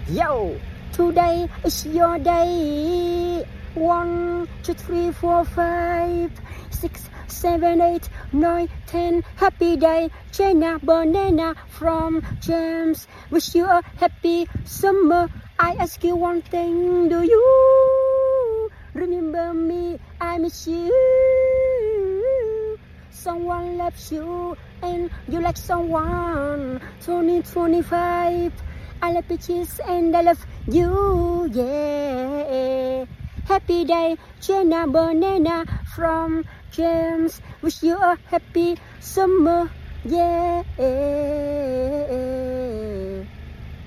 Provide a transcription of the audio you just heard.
Yo, today is your day. 1, 2, 3, 4, 5, 6, 7, 8, 9, 10. Happy day, Jenna Banana from James. Wish you a happy summer. I ask you one thing, do you remember me? I miss you. Someone loves you and you like someone. 2025. I love peaches and I love you, yeah. Happy day, Jenna Banana from James. Wish you a happy summer, yeah.